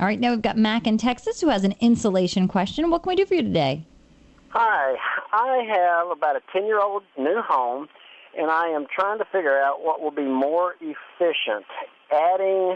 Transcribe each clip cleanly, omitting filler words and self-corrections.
All right, now we've got Mac in Texas who has an insulation question. What can we do for you today? Hi, I have about a 10-year-old new home, and I am trying to figure out what will be more efficient, adding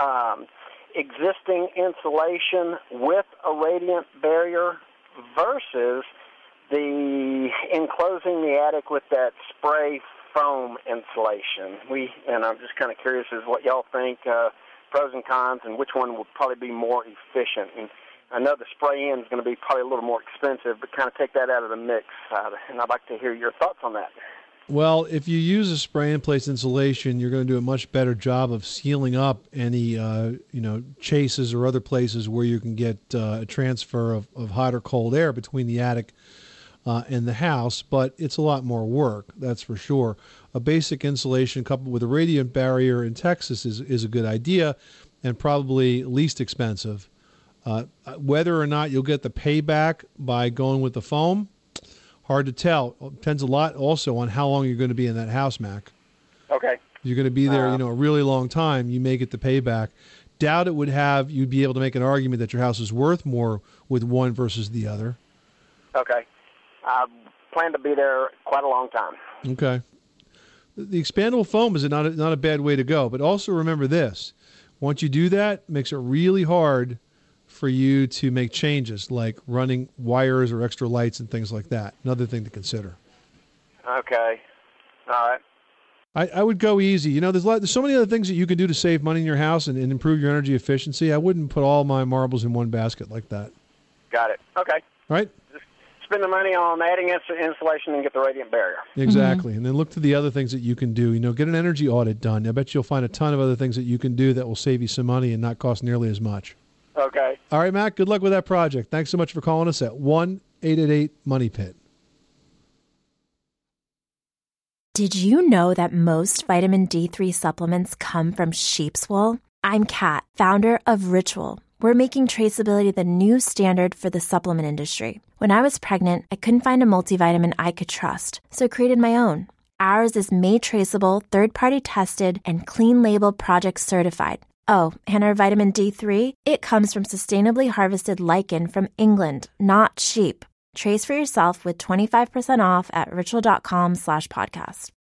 existing insulation with a radiant barrier versus the enclosing the attic with that spray foam insulation. And I'm just kind of curious as what y'all think, pros and cons, and which one will probably be more efficient. And I know the spray-in is going to be probably a little more expensive, but kind of take that out of the mix. And I'd like to hear your thoughts on that. Well, if you use a spray-in-place insulation, you're going to do a much better job of sealing up any, chases or other places where you can get a transfer of hot or cold air between the attic and the house. But it's a lot more work, that's for sure. A basic insulation coupled with a radiant barrier in Texas is a good idea and probably least expensive. Whether or not you'll get the payback by going with the foam, hard to tell. It depends a lot also on how long you're going to be in that house, Mac. Okay. If you're going to be there, a really long time, you may get the payback. Doubt it would you'd be able to make an argument that your house is worth more with one versus the other. Okay. I plan to be there quite a long time. Okay. The expandable foam is not a bad way to go, but also remember this. Once you do that, it makes it really hard for you to make changes like running wires or extra lights and things like that. Another thing to consider. Okay. All right. I would go easy. There's so many other things that you can do to save money in your house and improve your energy efficiency. I wouldn't put all my marbles in one basket like that. Got it. Okay. All right. Just spend the money on adding insulation and get the radiant barrier. Exactly. Mm-hmm. And then look to the other things that you can do. Get an energy audit done. I bet you'll find a ton of other things that you can do that will save you some money and not cost nearly as much. Okay. All right, Mac, good luck with that project. Thanks so much for calling us at 1-888-MONEY-PIT. Did you know that most vitamin D3 supplements come from sheep's wool? I'm Kat, founder of Ritual. We're making traceability the new standard for the supplement industry. When I was pregnant, I couldn't find a multivitamin I could trust, so I created my own. Ours is made traceable, third-party tested, and clean label project certified. Oh, and our vitamin D3? It comes from sustainably harvested lichen from England, not sheep. Trace for yourself with 25% off at ritual.com/podcast.